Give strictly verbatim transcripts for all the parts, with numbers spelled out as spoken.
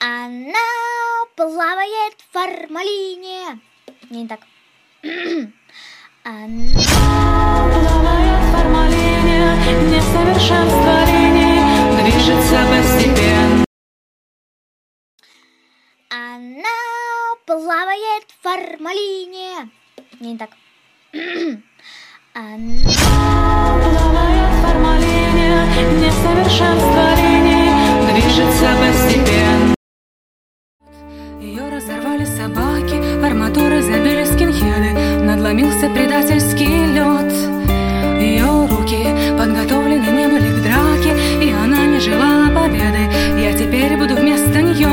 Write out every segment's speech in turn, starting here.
Она плавает в формалине. Не так. Она плавает в формалине, несовершенство линий, движется постепенно. Она плавает в формалине. Не так. Она плавает в формалине, несовершенство линий, движется постепенно. Ее разорвали собаки, арматурой забили скинхеды, надломился предательский лед. Ее руки подготовлены не были к драке, и она не желала победы. Я теперь буду вместо нее.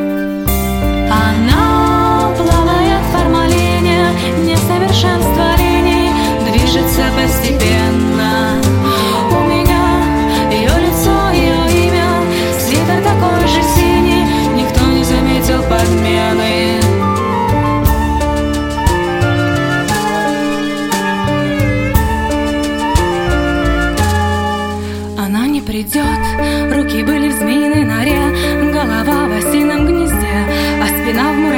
Она плавает в формалине, несовершенство линий, движется постепенно. У меня ее лицо, ее имя, свитер такой же синий, никто не заметил подмены. Она не придет, руки были в змеиной норе, голова в осином гнезде, а спина в